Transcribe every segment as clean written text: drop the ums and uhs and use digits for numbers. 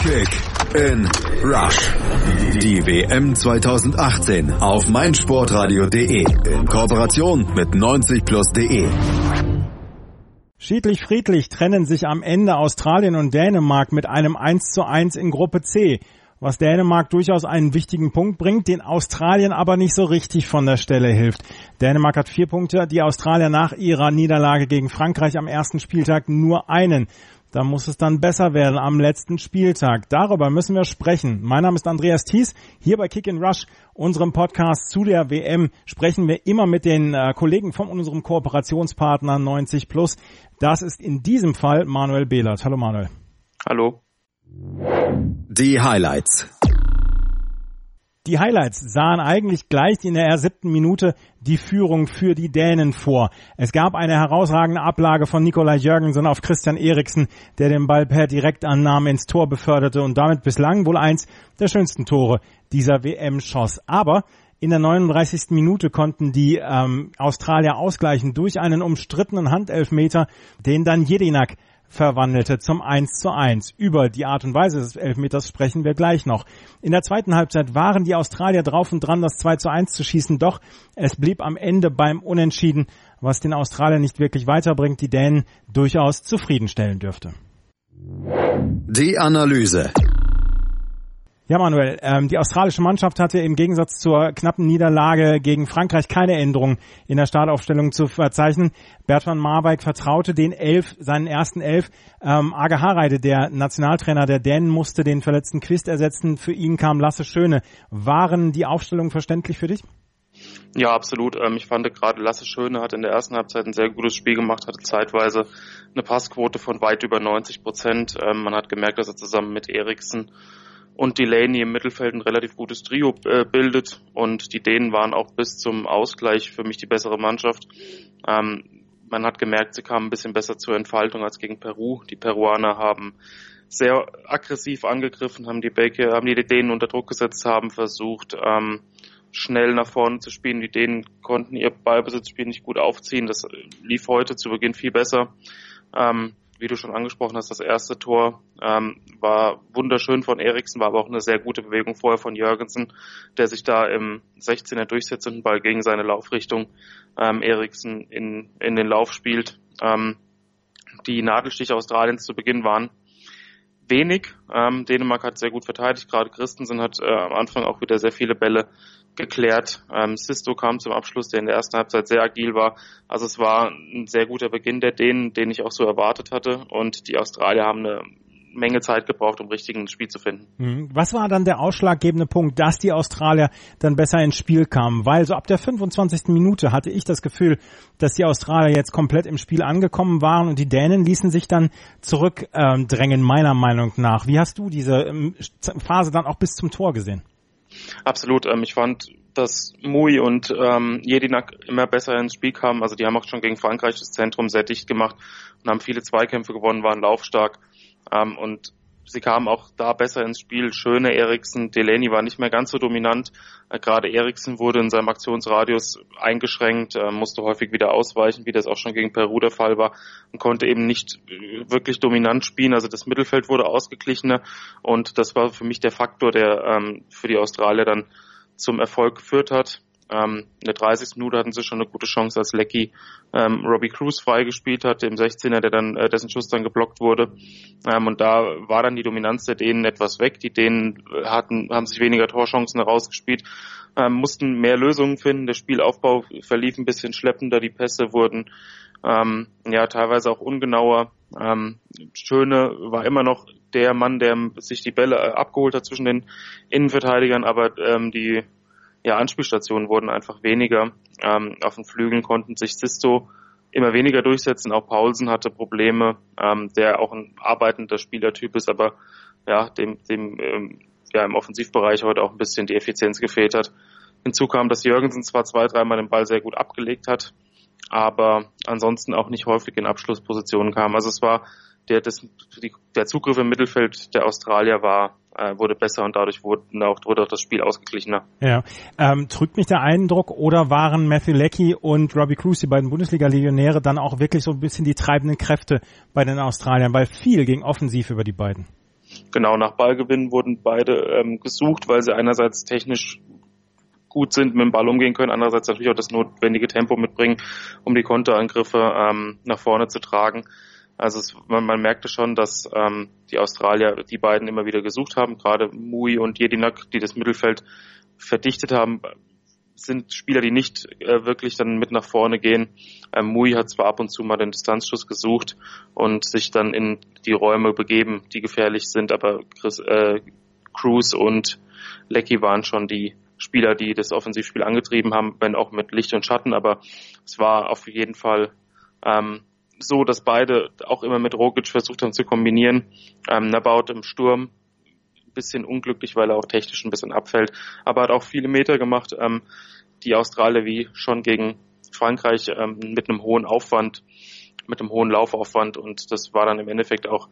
Kick in Rush. Die WM 2018 auf meinsportradio.de in Kooperation mit 90plus.de. Schiedlich-friedlich trennen sich am Ende Australien und Dänemark mit einem 1:1 in Gruppe C, was Dänemark durchaus einen wichtigen Punkt bringt, den Australien aber nicht so richtig von der Stelle hilft. Dänemark hat 4 Punkte, die Australier nach ihrer Niederlage gegen Frankreich am ersten Spieltag nur einen. Da muss es dann besser werden am letzten Spieltag. Darüber müssen wir sprechen. Mein Name ist Andreas Thies. Hier bei Kick in Rush, unserem Podcast zu der WM, sprechen wir immer mit den Kollegen von unserem Kooperationspartner 90plus. Das ist in diesem Fall Manuel Behlert. Hallo Manuel. Hallo. Die Highlights. Die Highlights sahen eigentlich gleich in der 7. Minute die Führung für die Dänen vor. Es gab eine herausragende Ablage von Nikolaj Jørgensen auf Christian Eriksen, der den Ball per Direktannahme ins Tor beförderte und damit bislang wohl eins der schönsten Tore dieser WM schoss. Aber in der 39. Minute konnten die Australier ausgleichen durch einen umstrittenen Handelfmeter, den dann Jedinak verwandelte zum 1:1. Über die Art und Weise des Elfmeters sprechen wir gleich noch. In der zweiten Halbzeit waren die Australier drauf und dran, das 2:1 zu schießen, doch es blieb am Ende beim Unentschieden, was den Australiern nicht wirklich weiterbringt, die Dänen durchaus zufriedenstellen dürfte. Die Analyse. Ja, Manuel, die australische Mannschaft hatte im Gegensatz zur knappen Niederlage gegen Frankreich keine Änderungen in der Startaufstellung zu verzeichnen. Bertrand Marwijk vertraute seinen ersten 11. Age Hareide, der Nationaltrainer der Dänen, musste den verletzten Quist ersetzen. Für ihn kam Lasse Schöne. Waren die Aufstellungen verständlich für dich? Ja, absolut. Ich fand gerade Lasse Schöne hat in der ersten Halbzeit ein sehr gutes Spiel gemacht, hatte zeitweise eine Passquote von weit über 90%. Man hat gemerkt, dass er zusammen mit Eriksen und Delaney im Mittelfeld ein relativ gutes Trio bildet, und die Dänen waren auch bis zum Ausgleich für mich die bessere Mannschaft. Man hat gemerkt, sie kamen ein bisschen besser zur Entfaltung als gegen Peru. Die Peruaner haben sehr aggressiv angegriffen, haben die Dänen unter Druck gesetzt, haben versucht, schnell nach vorne zu spielen. Die Dänen konnten ihr Ballbesitzspiel nicht gut aufziehen. Das lief heute zu Beginn viel besser. Wie du schon angesprochen hast, das erste Tor war wunderschön von Eriksen, war aber auch eine sehr gute Bewegung vorher von Jørgensen, der sich da im 16er durchsetzt und den Ball gegen seine Laufrichtung Eriksen in den Lauf spielt. Die Nadelstiche Australiens zu Beginn waren wenig. Dänemark hat sehr gut verteidigt, gerade Christensen hat am Anfang auch wieder sehr viele Bälle geklärt. Sisto kam zum Abschluss, der in der ersten Halbzeit sehr agil war. Also es war ein sehr guter Beginn der Dänen, den ich auch so erwartet hatte. Und die Australier haben eine Menge Zeit gebraucht, um richtig ins Spiel zu finden. Was war dann der ausschlaggebende Punkt, dass die Australier dann besser ins Spiel kamen? Weil so ab der 25. Minute hatte ich das Gefühl, dass die Australier jetzt komplett im Spiel angekommen waren und die Dänen ließen sich dann zurückdrängen, meiner Meinung nach. Wie hast du diese Phase dann auch bis zum Tor gesehen? Absolut. Ich fand, dass Mui und Jedinak immer besser ins Spiel kamen. Also die haben auch schon gegen Frankreich das Zentrum sehr dicht gemacht und haben viele Zweikämpfe gewonnen, waren laufstark. Und sie kamen auch da besser ins Spiel. Schöne Eriksen, Delaney war nicht mehr ganz so dominant. Gerade Eriksen wurde in seinem Aktionsradius eingeschränkt, musste häufig wieder ausweichen, wie das auch schon gegen Peru der Fall war, und konnte eben nicht wirklich dominant spielen. Also das Mittelfeld wurde ausgeglichener, und das war für mich der Faktor, der für die Australier dann zum Erfolg geführt hat. In der 30. Minute hatten sie schon eine gute Chance, als Leckie Robbie Cruz freigespielt hat, dem 16er, der dann dessen Schuss dann geblockt wurde. Und da war dann die Dominanz der Dänen etwas weg. Die Dänen haben sich weniger Torchancen herausgespielt, mussten mehr Lösungen finden. Der Spielaufbau verlief ein bisschen schleppender, die Pässe wurden teilweise auch ungenauer. Schöne war immer noch der Mann, der sich die Bälle abgeholt hat zwischen den Innenverteidigern, aber die Anspielstationen wurden einfach weniger. Auf den Flügeln konnten sich Sisto immer weniger durchsetzen. Auch Paulsen hatte Probleme, der auch ein arbeitender Spielertyp ist, aber dem im Offensivbereich heute auch ein bisschen die Effizienz gefehlt hat. Hinzu kam, dass Jørgensen zwar 2-3 Mal den Ball sehr gut abgelegt hat, aber ansonsten auch nicht häufig in Abschlusspositionen kam. Also es war der Zugriff im Mittelfeld der Australier wurde besser, und dadurch wurde auch das Spiel ausgeglichener. Ja. Trügt mich der Eindruck, oder waren Matthew Leckie und Robbie Cruz, die beiden Bundesliga-Legionäre, dann auch wirklich so ein bisschen die treibenden Kräfte bei den Australiern, weil viel ging offensiv über die beiden? Genau, nach Ballgewinn wurden beide gesucht, weil sie einerseits technisch gut sind, mit dem Ball umgehen können, andererseits natürlich auch das notwendige Tempo mitbringen, um die Konterangriffe nach vorne zu tragen. Also man merkte schon, dass die Australier die beiden immer wieder gesucht haben, gerade Mui und Jedinak, die das Mittelfeld verdichtet haben, sind Spieler, die nicht wirklich dann mit nach vorne gehen. Mui hat zwar ab und zu mal den Distanzschuss gesucht und sich dann in die Räume begeben, die gefährlich sind, aber Cruz und Leckie waren schon die Spieler, die das Offensivspiel angetrieben haben, wenn auch mit Licht und Schatten, aber es war auf jeden Fall so, dass beide auch immer mit Rogic versucht haben zu kombinieren. Nabaut im Sturm, ein bisschen unglücklich, weil er auch technisch ein bisschen abfällt, aber hat auch viele Meter gemacht. Die Australier wie schon gegen Frankreich mit einem hohen Aufwand, mit einem hohen Laufaufwand, und das war dann im Endeffekt auch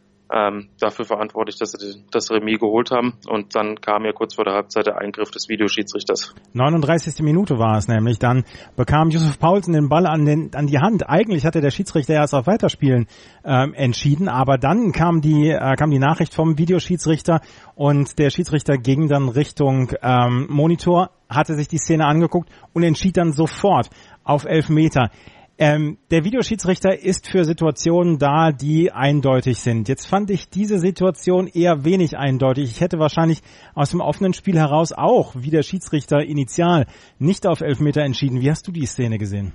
dafür verantwortlich, dass sie das Remis geholt haben, und dann kam ja kurz vor der Halbzeit der Eingriff des Videoschiedsrichters. 39. Minute war es nämlich, dann bekam Yussuf Poulsen den Ball an die Hand. Eigentlich hatte der Schiedsrichter erst auf Weiterspielen entschieden, aber dann kam die Nachricht vom Videoschiedsrichter und der Schiedsrichter ging dann Richtung Monitor, hatte sich die Szene angeguckt und entschied dann sofort auf Elfmeter. Der Videoschiedsrichter ist für Situationen da, die eindeutig sind. Jetzt fand ich diese Situation eher wenig eindeutig. Ich hätte wahrscheinlich aus dem offenen Spiel heraus auch, wie der Schiedsrichter initial, nicht auf Elfmeter entschieden. Wie hast du die Szene gesehen?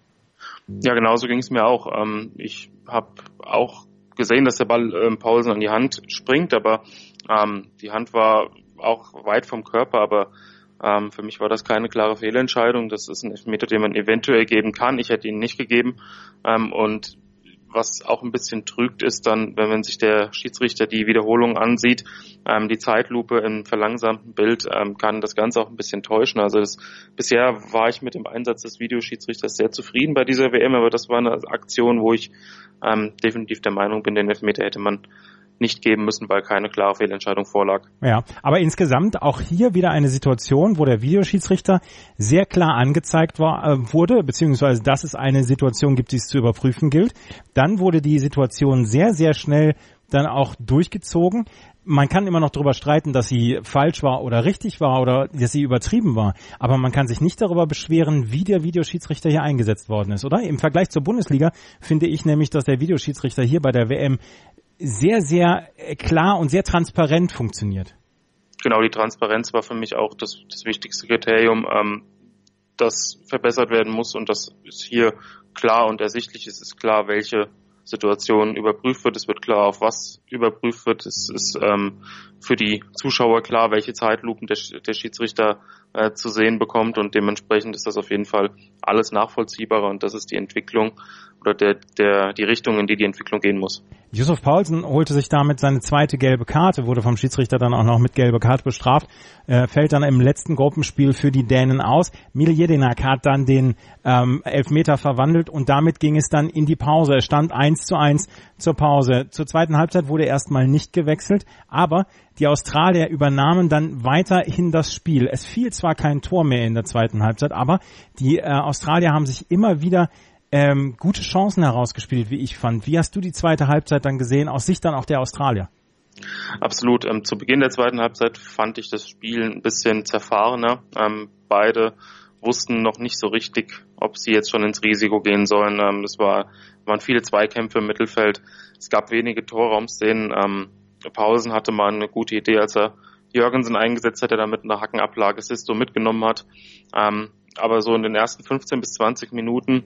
Ja, genauso ging es mir auch. Ich habe auch gesehen, dass der Ball Poulsen an die Hand springt, aber die Hand war auch weit vom Körper, aber für mich war das keine klare Fehlentscheidung. Das ist ein Elfmeter, den man eventuell geben kann. Ich hätte ihn nicht gegeben. Und was auch ein bisschen trügt, ist dann, wenn sich der Schiedsrichter die Wiederholung ansieht, die Zeitlupe im verlangsamten Bild kann das Ganze auch ein bisschen täuschen. Also bisher war ich mit dem Einsatz des Videoschiedsrichters sehr zufrieden bei dieser WM, aber das war eine Aktion, wo ich definitiv der Meinung bin, den Elfmeter hätte man nicht geben müssen, weil keine klare Fehlentscheidung vorlag. Ja, aber insgesamt auch hier wieder eine Situation, wo der Videoschiedsrichter sehr klar angezeigt wurde, beziehungsweise dass es eine Situation gibt, die es zu überprüfen gilt. Dann wurde die Situation sehr, sehr schnell dann auch durchgezogen. Man kann immer noch darüber streiten, dass sie falsch war oder richtig war oder dass sie übertrieben war. Aber man kann sich nicht darüber beschweren, wie der Videoschiedsrichter hier eingesetzt worden ist, oder? Im Vergleich zur Bundesliga finde ich nämlich, dass der Videoschiedsrichter hier bei der WM sehr, sehr klar und sehr transparent funktioniert. Genau, die Transparenz war für mich auch das wichtigste Kriterium, das verbessert werden muss, und das ist hier klar und ersichtlich. Es ist klar, welche Situation überprüft wird. Es wird klar, auf was überprüft wird. Es ist für die Zuschauer klar, welche Zeitlupen der Schiedsrichter zu sehen bekommt, und dementsprechend ist das auf jeden Fall alles nachvollziehbarer, und das ist die Entwicklung oder die Richtung, in die Entwicklung gehen muss. Yussuf Poulsen holte sich damit seine zweite gelbe Karte, wurde vom Schiedsrichter dann auch noch mit gelber Karte bestraft, fällt dann im letzten Gruppenspiel für die Dänen aus. Mile Jedinak hat dann den Elfmeter verwandelt, und damit ging es dann in die Pause. Es stand 1:1 zur Pause. Zur zweiten Halbzeit wurde erstmal nicht gewechselt, aber die Australier übernahmen dann weiterhin das Spiel. Es fiel zwar kein Tor mehr in der zweiten Halbzeit, aber die Australier haben sich immer wieder gute Chancen herausgespielt, wie ich fand. Wie hast du die zweite Halbzeit dann gesehen, aus Sicht dann auch der Australier? Absolut. Zu Beginn der zweiten Halbzeit fand ich das Spiel ein bisschen zerfahrener. Beide wussten noch nicht so richtig, ob sie jetzt schon ins Risiko gehen sollen. Es waren viele Zweikämpfe im Mittelfeld. Es gab wenige Torraumszenen. Poulsen hatte mal eine gute Idee, als er Jørgensen eingesetzt hat, der damit eine Hackenablage Sisto mitgenommen hat. Aber so in den ersten 15 bis 20 Minuten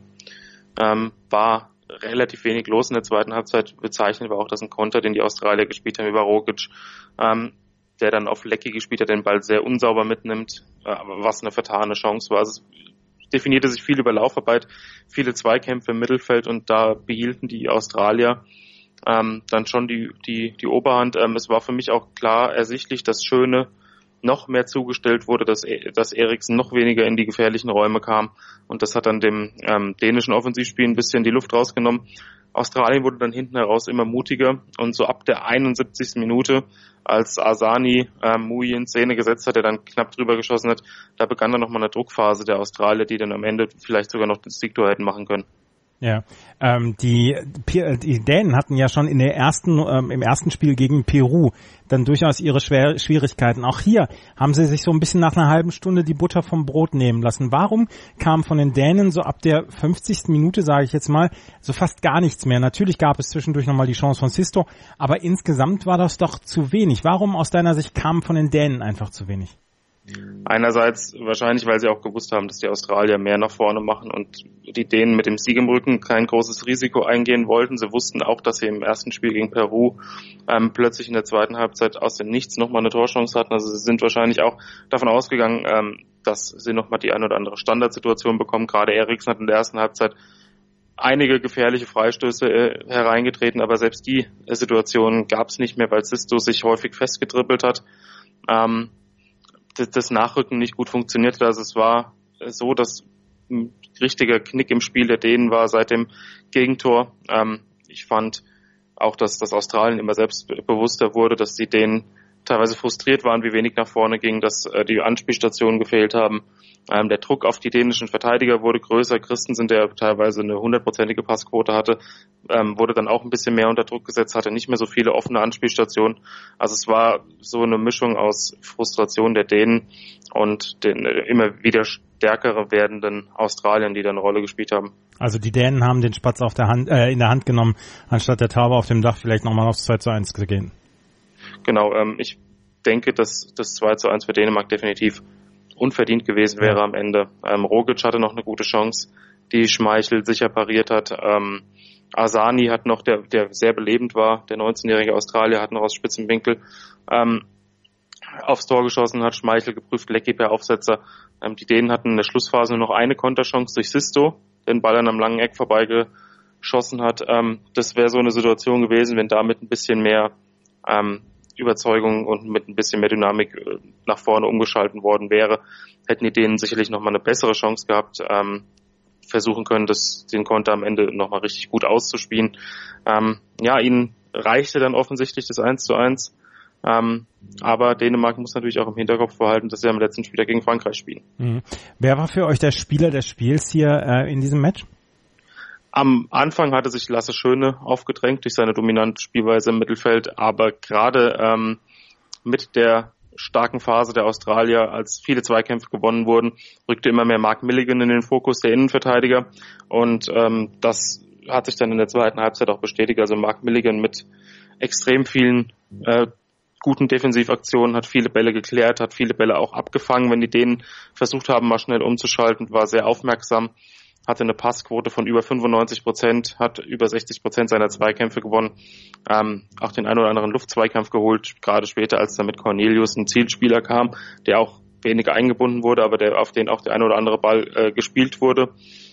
war relativ wenig los in der zweiten Halbzeit. Bezeichnet war auch, dass ein Konter, den die Australier gespielt haben über Rogic, der dann auf Leckie gespielt hat, den Ball sehr unsauber mitnimmt, was eine vertane Chance war. Also es definierte sich viel über Laufarbeit, viele Zweikämpfe im Mittelfeld, und da behielten die Australier dann schon die Oberhand. Es war für mich auch klar ersichtlich, dass Schöne noch mehr zugestellt wurde, dass Eriksen noch weniger in die gefährlichen Räume kam, und das hat dann dem dänischen Offensivspiel ein bisschen die Luft rausgenommen. Australien wurde dann hinten heraus immer mutiger, und so ab der 71. Minute, als Asani Mui in Szene gesetzt hat, der dann knapp drüber geschossen hat, da begann dann nochmal eine Druckphase der Australier, die dann am Ende vielleicht sogar noch das Siegtor hätten machen können. Ja, die Dänen hatten ja schon im ersten Spiel gegen Peru dann durchaus ihre Schwierigkeiten. Auch hier haben sie sich so ein bisschen nach einer halben Stunde die Butter vom Brot nehmen lassen. Warum kam von den Dänen so ab der 50. Minute, sage ich jetzt mal, so fast gar nichts mehr? Natürlich gab es zwischendurch nochmal die Chance von Sisto, aber insgesamt war das doch zu wenig. Warum aus deiner Sicht kam von den Dänen einfach zu wenig? Einerseits wahrscheinlich, weil sie auch gewusst haben, dass die Australier mehr nach vorne machen und die Dänen mit dem Sieg im Rücken kein großes Risiko eingehen wollten. Sie wussten auch, dass sie im ersten Spiel gegen Peru plötzlich in der zweiten Halbzeit aus dem Nichts nochmal eine Torchance hatten. Also sie sind wahrscheinlich auch davon ausgegangen, dass sie nochmal die eine oder andere Standardsituation bekommen. Gerade Eriksen hat in der ersten Halbzeit einige gefährliche Freistöße hereingetreten, aber selbst die Situation gab es nicht mehr, weil Sisto sich häufig festgedribbelt hat. Das Nachrücken nicht gut funktioniert. Also es war so, dass ein richtiger Knick im Spiel der Dänen war seit dem Gegentor. Ich fand auch, dass das Australien immer selbstbewusster wurde, dass die Dänen teilweise frustriert waren, wie wenig nach vorne ging, dass die Anspielstationen gefehlt haben. Der Druck auf die dänischen Verteidiger wurde größer. Christensen, der teilweise eine 100%ige Passquote hatte, wurde dann auch ein bisschen mehr unter Druck gesetzt, hatte nicht mehr so viele offene Anspielstationen. Also es war so eine Mischung aus Frustration der Dänen und den immer wieder stärker werdenden Australiern, die da eine Rolle gespielt haben. Also die Dänen haben den Spatz in der Hand genommen, anstatt der Taube auf dem Dach vielleicht nochmal aufs 2:1 zu gehen. Genau, ich denke, dass das 2:1 für Dänemark definitiv unverdient gewesen wäre am Ende. Rogic hatte noch eine gute Chance, die Schmeichel sicher pariert hat. Asani hat noch, der sehr belebend war, der 19-jährige Australier, hat noch aus spitzem Winkel aufs Tor geschossen, hat Schmeichel geprüft, Leckie per Aufsetzer. Die Dänen hatten in der Schlussphase nur noch eine Konterchance durch Sisto, den Ball an einem langen Eck vorbeigeschossen hat. Das wäre so eine Situation gewesen, wenn damit ein bisschen mehr Überzeugung und mit ein bisschen mehr Dynamik nach vorne umgeschalten worden wäre, hätten die Dänen sicherlich nochmal eine bessere Chance gehabt, versuchen können, den Konter am Ende nochmal richtig gut auszuspielen. Ihnen reichte dann offensichtlich das 1:1, aber Dänemark muss natürlich auch im Hinterkopf behalten, dass sie am letzten Spieltag gegen Frankreich spielen. Mhm. Wer war für euch der Spieler des Spiels hier in diesem Match? Am Anfang hatte sich Lasse Schöne aufgedrängt durch seine dominante Spielweise im Mittelfeld, aber gerade mit der starken Phase der Australier, als viele Zweikämpfe gewonnen wurden, rückte immer mehr Mark Milligan in den Fokus der Innenverteidiger und das hat sich dann in der zweiten Halbzeit auch bestätigt. Also Mark Milligan mit extrem vielen guten Defensivaktionen, hat viele Bälle geklärt, hat viele Bälle auch abgefangen, wenn die Dänen versucht haben, mal schnell umzuschalten, war sehr aufmerksam, hatte eine Passquote von über 95%, hat über 60% seiner Zweikämpfe gewonnen, auch den einen oder anderen Luftzweikampf geholt, gerade später, als dann mit Cornelius ein Zielspieler kam, der auch weniger eingebunden wurde, aber auf den auch der eine oder andere Ball gespielt wurde,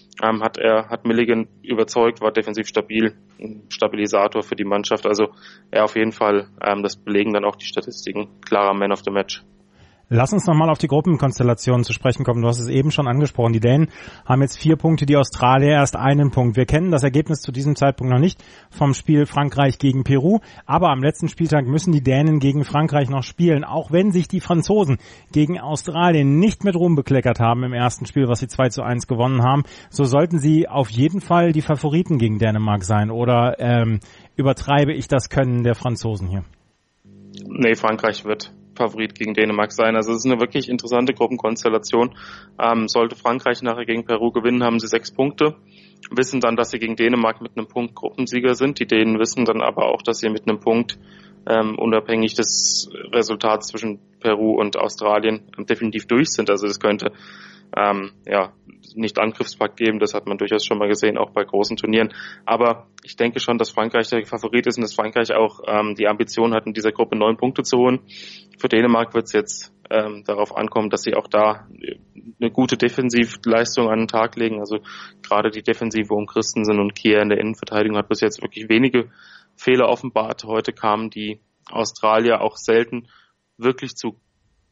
hat Milligan überzeugt, war defensiv stabil, ein Stabilisator für die Mannschaft, also er auf jeden Fall, das belegen dann auch die Statistiken, klarer Man of the Match. Lass uns nochmal auf die Gruppenkonstellationen zu sprechen kommen. Du hast es eben schon angesprochen. Die Dänen haben jetzt 4 Punkte, die Australier erst 1 Punkt. Wir kennen das Ergebnis zu diesem Zeitpunkt noch nicht vom Spiel Frankreich gegen Peru. Aber am letzten Spieltag müssen die Dänen gegen Frankreich noch spielen. Auch wenn sich die Franzosen gegen Australien nicht mit Ruhm bekleckert haben im ersten Spiel, was sie 2:1 gewonnen haben, so sollten sie auf jeden Fall die Favoriten gegen Dänemark sein. Oder übertreibe ich das Können der Franzosen hier? Nee, Frankreich wird Favorit gegen Dänemark sein. Also es ist eine wirklich interessante Gruppenkonstellation. Sollte Frankreich nachher gegen Peru gewinnen, haben sie 6 Punkte, wissen dann, dass sie gegen Dänemark mit einem Punkt Gruppensieger sind. Die Dänen wissen dann aber auch, dass sie mit einem Punkt unabhängig des Resultats zwischen Peru und Australien definitiv durch sind. Also es könnte nicht Angriffspakt geben, das hat man durchaus schon mal gesehen, auch bei großen Turnieren. Aber ich denke schon, dass Frankreich der Favorit ist und dass Frankreich auch die Ambition hat, in dieser Gruppe 9 Punkte zu holen. Für Dänemark wird es jetzt darauf ankommen, dass sie auch da eine gute Defensivleistung an den Tag legen. Also gerade die Defensive um Christensen und Kier in der Innenverteidigung hat bis jetzt wirklich wenige Fehler offenbart. Heute kamen die Australier auch selten wirklich zu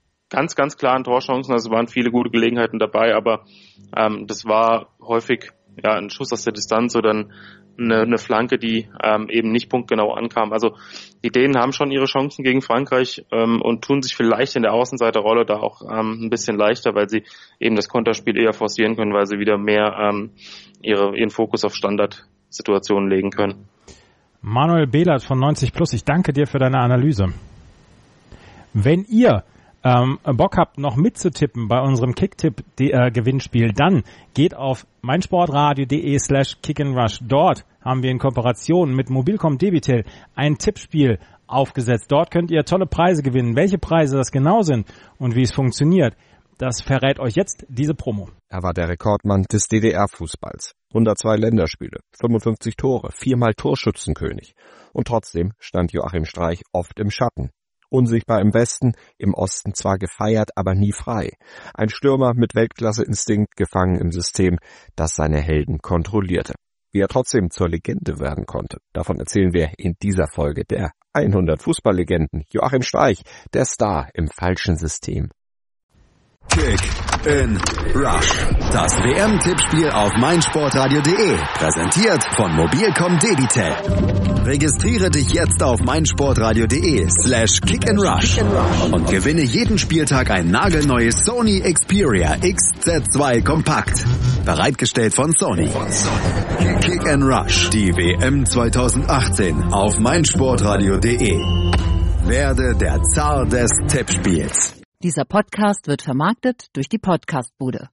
ganz klaren Torchancen. Also es waren viele gute Gelegenheiten dabei, aber das war häufig ein Schuss aus der Distanz oder eine Flanke, die eben nicht punktgenau ankam. Also die Dänen haben schon ihre Chancen gegen Frankreich und tun sich vielleicht in der Außenseiterrolle da auch ein bisschen leichter, weil sie eben das Konterspiel eher forcieren können, weil sie wieder mehr ihren Fokus auf Standardsituationen legen können. Manuel Behlert von 90+, ich danke dir für deine Analyse. Wenn ihr Bock habt, noch mitzutippen bei unserem Kicktipp-Gewinnspiel, dann geht auf meinsportradio.de/kickandrush. Dort haben wir in Kooperation mit Mobilcom Debitel ein Tippspiel aufgesetzt. Dort könnt ihr tolle Preise gewinnen. Welche Preise das genau sind und wie es funktioniert, das verrät euch jetzt diese Promo. Er war der Rekordmann des DDR-Fußballs. 102 Länderspiele, 55 Tore, 4-mal Torschützenkönig. Und trotzdem stand Joachim Streich oft im Schatten. Unsichtbar im Westen, im Osten zwar gefeiert, aber nie frei. Ein Stürmer mit Weltklasse-Instinkt, gefangen im System, das seine Helden kontrollierte. Wie er trotzdem zur Legende werden konnte, davon erzählen wir in dieser Folge der 100 Fußballlegenden. Joachim Streich, der Star im falschen System. Kick in Rush. Das WM-Tippspiel auf meinsportradio.de. Präsentiert von Mobilcom Debitel. Registriere dich jetzt auf meinsportradio.de/kickandrush und gewinne jeden Spieltag ein nagelneues Sony Xperia XZ2 Kompakt. Bereitgestellt von Sony. Kick and Rush. Die WM 2018 auf meinsportradio.de. Werde der Zar des Tippspiels. Dieser Podcast wird vermarktet durch die Podcastbude.